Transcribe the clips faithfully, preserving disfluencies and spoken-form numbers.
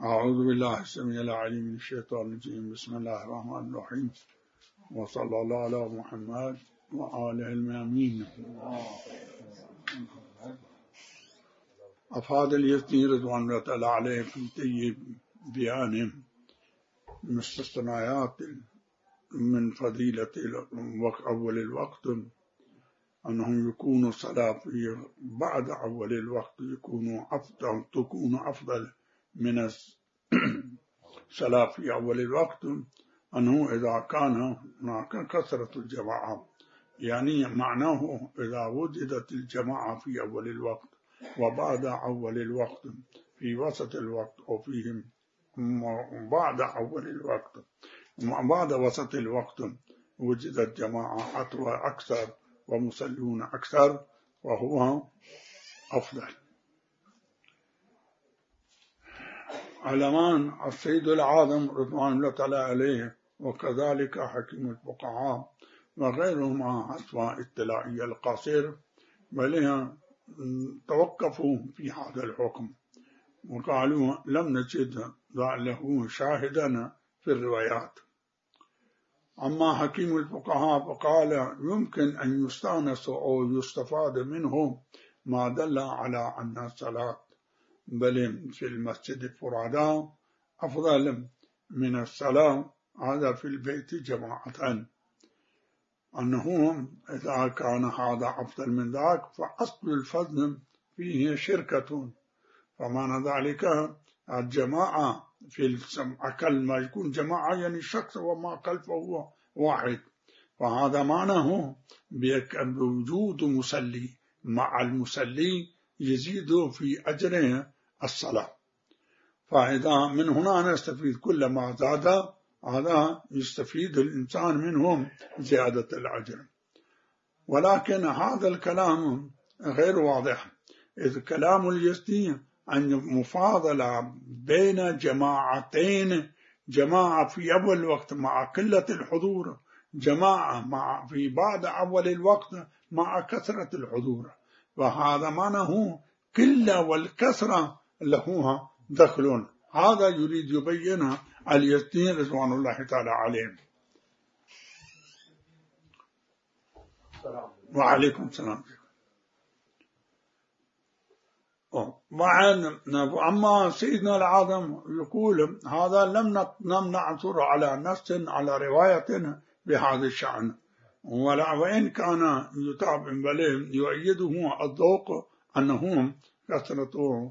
أعوذ بالله السميع العليم من الشيطان الرجيم. بسم الله الرحمن الرحيم، وصلى الله على محمد وآله الميامين. أفاد اليزدي رضوان الله تعالى عليه في طيب بيانهم مستثنيات من فضيلة أول الوقت أنهم يكونوا صلاة في بعد أول الوقت يكونوا أفضل تكون أفضل من الصلاة في أول الوقت، أنه إذا كان هناك كثرة الجماعة، يعني معناه إذا وجدت الجماعة في أول الوقت وبعد أول الوقت في وسط الوقت أو فيهم بعد أول الوقت بعد وسط الوقت وجدت جماعة أطول أكثر ومصلون أكثر وهو أفضل. علمان السيد العاظم رضوان الله تعالى عليه وكذلك حكيم الفقهاء وغيرهم حسب اطلاعي القصير بل توقفوا في هذا الحكم وقالوا لم نجد له شاهدا في الروايات. أما حكيم الفقهاء فقال يمكن أن يستانس أو يستفاد منه ما دل على أن الصلاة بل في المسجد فرادا أفضل من الصلاة هذا في البيت جماعة، أنه إذا كان هذا أفضل من ذاك فأصل الفضل فيه شركة، فمعنى ذلك الجماعة في أقل ما يكون جماعة يعني شخص وما خلفه هو واحد، فهذا معناه بوجود مسلي مع المسلي يزيد في أجره الصلاة. فإذا من هنا نستفيد كل ما زاد هذا يستفيد الإنسان منهم زيادة الأجر. ولكن هذا الكلام غير واضح، إذ كلام اليزدي عن مفاضلة بين جماعتين، جماعة في أول الوقت مع قلة الحضور، جماعة مع في بعد أول الوقت مع كثرة الحضور، وهذا معناه قلة والكثرة لها دخل. هذا يريد يبين اليزدي رضوان الله تعالى عليه. وعليكم السلام. أما سيدنا العاظم يقول هذا لم لم نعثر على نص على رواية بهذا الشأن، وإن كان يتابع بل يؤيده الذوق أنه كثرة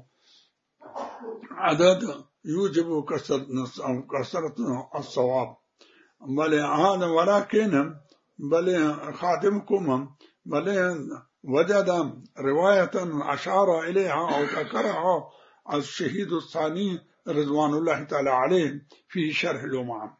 عدد يوجب كثرة الصواب، بل هذا ولكن بل خادمكم بل وجد رواية أشار إليها أو ذكرها الشهيد الثاني رضوان الله تعالى عليه في شرح الأمم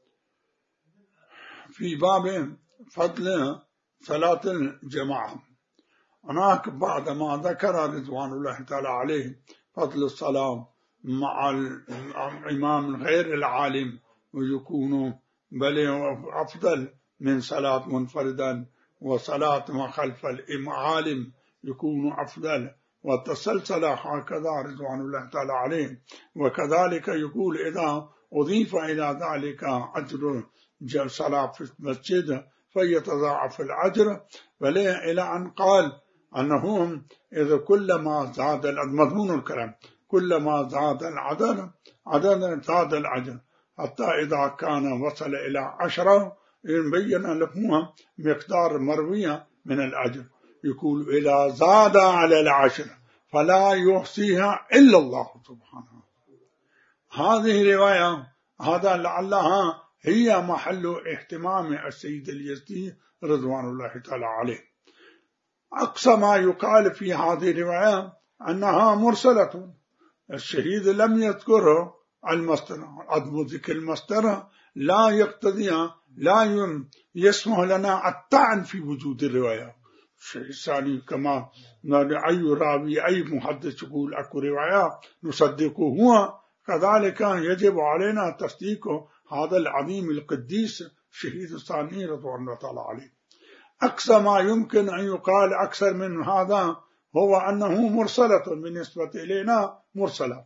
في باب فضل صلاة الجماعة. هناك بعد ما ذكر رضوان الله تعالى عليه فضل الصلاة مع الإمام غير العالم ويكون بل أفضل من صلاة منفردا، وصلاة ما خلف العالم يكون أفضل، وتسلسل هكذا رضوان الله تعالى عليه. وكذلك يقول إذا أضيف إلى ذلك أجر صلاة في المسجد فيتضاعف الأجر، بل إلى أن قال أنهم إذا كلما زاد مضمون الكلام كلما زاد العدد عدد زاد الأجر، حتى إذا كان وصل إلى عشرة يبين له مقدار مروية من الأجر، يقول إذا زاد على العشر فلا يحصيها إلا الله سبحانه. هذه رواية هذا لعلها هي محل اهتمام السيد اليزدي رضوان الله تعالى عليه. أقصى ما يقال في هذه الرواية أنها مرسلة، الشهيد لم يذكر المصدر، عدم ذكر المصدر لا يقتضي لا يسمح لنا الطعن في وجود الرواية. الشيء الثاني كما أي راوي أي محدث يقول أكو رواية نصدقه هو، كذلك يجب علينا تصديق هذا العظيم القديس الشهيد الثاني رضوان الله تعالى عليه. أقصى ما يمكن أن يقال أكثر من هذا هو أنه مرسلة بالنسبة إلينا مرسلة،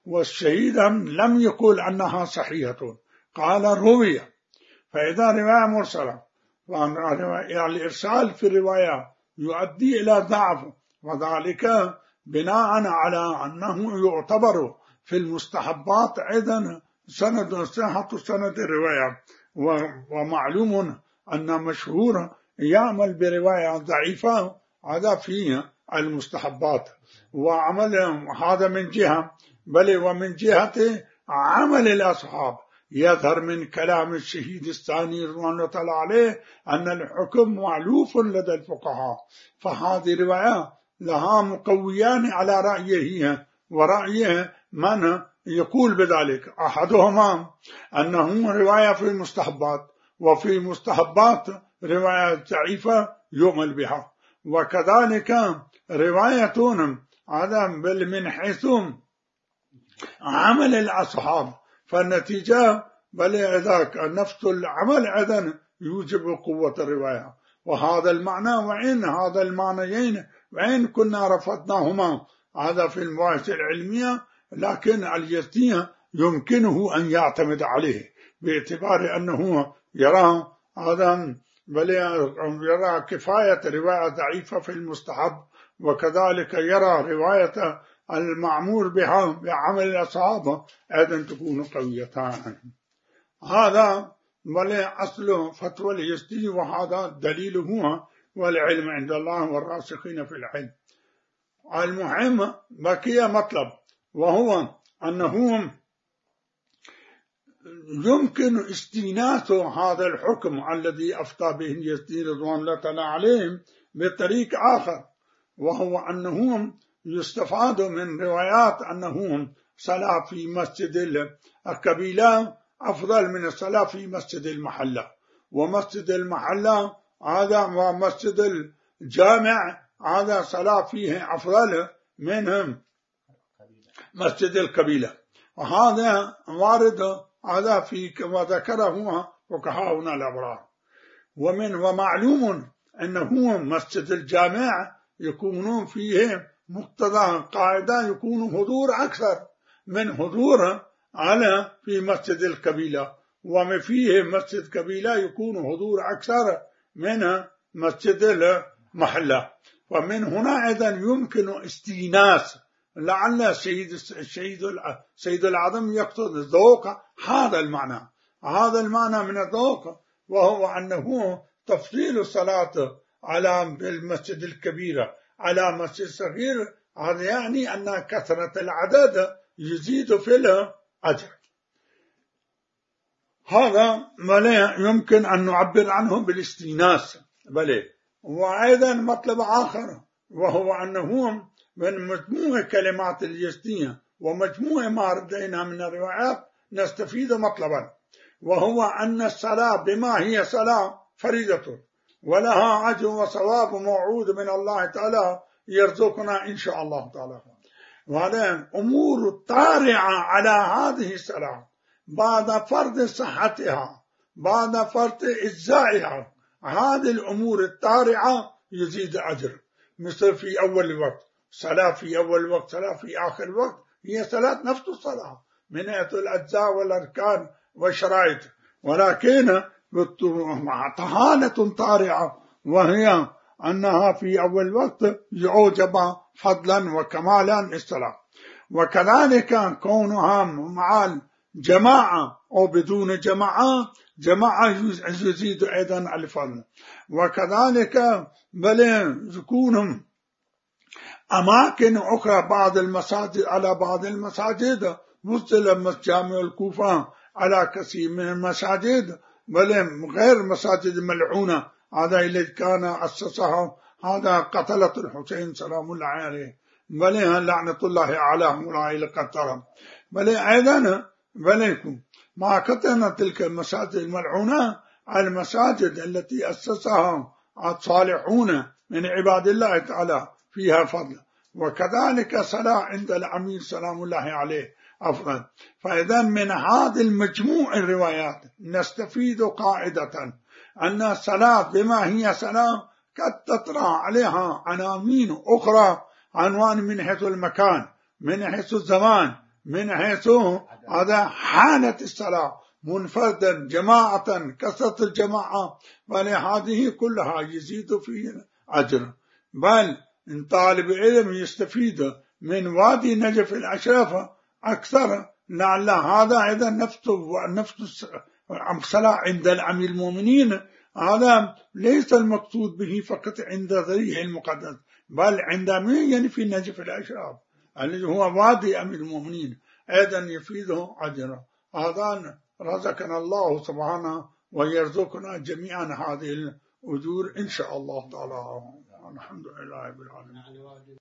والشهيد لم يقول أنها صحيحة، قال روي. فإذا رواية مرسلة، يعني الإرسال في الرواية يؤدي إلى ضعف، وذلك بناء على أنه يعتبر في المستحبات أيضا سند صحة سند الرواية. ومعلوم أن مشهور يعمل برواية ضعيفة هذا في المستحبات، وعمل هذا من جهة، بل ومن جهة عمل الأصحاب يظهر من كلام الشهيد الثاني رضوان الله تعالى عليه أن الحكم معلوف لدى الفقهاء. فهذه رواية لها مقويان على رأيه ورأيه من يقول بذلك. أحدهما أنه رواية في المستحبات، وفي مستحبات رواية ضعيفة يؤمل بها، وكذلك رواية هذا بل من حيث عمل الأصحاب، فالنتيجة بل إذا نفس العمل أيضا يوجب قوة الرواية. وهذا المعنى وإن هذا المعنيين وإن كنا رفضناهما هذا في المباحث العلمية، لكن اليزدي يمكنه أن يعتمد عليه باعتبار أنه يرى هذا بل يرى كفاية رواية ضعيفة في المستحب، وكذلك يرى رواية المعمور بها بعمل الأصحاب أيضا تكون قويتان. هذا بل أصل فتوى اليزدي، وهذا دليله والعلم عند الله والراسخين في العلم. المهم بقي مطلب، وهو أنه يمكن استئناس هذا الحكم الذي أفتى به اليزدي رضوان الله تعالى عليهم بطريق آخر، وهو أنهم يستفاد من روايات أنهم صلاة في مسجد القبيلة أفضل من الصلاة في مسجد المحلة، ومسجد المحلة هذا ومسجد الجامع هذا صلاة فيه أفضل من مسجد القبيلة. وهذا وارد هذا في كما ذكره فقهاؤنا الأبرار. ومن ومعلوم أنه مسجد الجامع يكونون فيه مقتضى قاعدة يكون حضور أكثر من حضور على في مسجد القبيلة، وما فيه مسجد قبيلة يكون حضور أكثر من مسجد المحلة. ومن هنا أيضا يمكن استئناس، لعل السيد السيد السيد العظم يقصد ذوق هذا المعنى، هذا المعنى من الذوق، وهو أنه تفضيل الصلاة على المسجد الكبير على مسجد صغير، هذا يعني أن كثرة العدد يزيد في الأجر. هذا بل يمكن أن نعبر عنه بالاستئناس بل. وأيضا مطلب آخر، وهو أنه من مجموع كلمات اليزدي ومجموع ما ردينا من الروايات نستفيد مطلبا، وهو أن الصلاة بما هي صلاة فريضة ولها أجر وثواب موعود من الله تعالى يرزقنا إن شاء الله تعالى. وهذا أمور طارئة على هذه الصلاة بعد فرض صحتها بعد فرض إجزائها، هذه الأمور الطارئة يزيد أجر، مثل في أول الوقت صلاة في أول وقت صلاة في آخر وقت هي صلاة نفس الصلاة من حيث الأجزاء والأركان والشرائط، ولكن طهانة طارئة، وهي أنها في أول وقت يعجب فضلا وكمالا الصلاة. وكذلك كونها مع الجماعة أو بدون جماعة جماعة يزيد أيضا الفضل. وكذلك بل يكون أماكن أخرى بعض المساجد على بعض المساجد، مثل جامع الكوفة على كثير من المساجد، بل غير مساجد ملعونة هذا الذي كان أسسها هذا قتلة الحسين سلام الله عليه، بل لعنة الله عليهم ولا قتلهم. بل أيضا بل ما قتلنا تلك المساجد الملعونة المساجد التي أسسها الصالحون من عباد الله تعالى فيها فضل. وكذلك صلاة عند الأمير سلام الله عليه أفضل. فإذا من هذا المجموع الروايات نستفيد قاعدة أن الصلاة بما هي صلاة قد تطرأ عليها عناوين أخرى، عنوان من حيث المكان من حيث الزمان من حيث هذا حانت الصلاة منفردا جماعة كثرة الجماعة، ولهذه كلها يزيد في أجر. بل إن طالب علم يستفيد من وادي نجف الأشرف أكثر، لعل هذا أيضا نفسه نفس الصلاة عند الأمير المؤمنين، هذا ليس المقصود به فقط عند ذريح المقدس، بل عند أمير يعني في نجف الأشرف الذي هو وادي أمير المؤمنين أيضا يفيده أجرا. هذا رزقنا الله سبحانه ويرزقنا جميعا هذه الأجور إن شاء الله تعالى. الحمد لله رب العالمين.